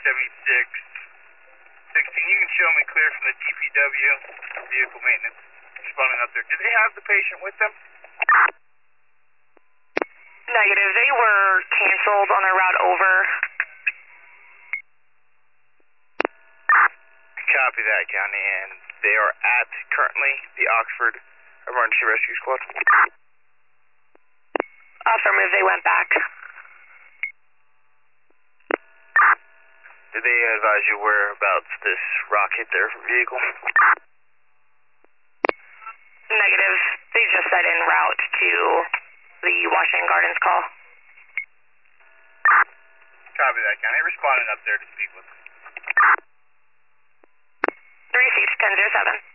16, you can show me clear from the DPW, vehicle maintenance, responding up there. Did they have the patient with them? Negative. They were canceled on their route over. Copy that, County, and they are at currently the Oxford Emergency Rescue Squad. Affirmative, they went back. Did they advise you whereabouts this rock hit their vehicle? Negative. They just said en route to the Washington Gardens call. Copy that, County. Responding up there to speak with them. 3 seats, 1007.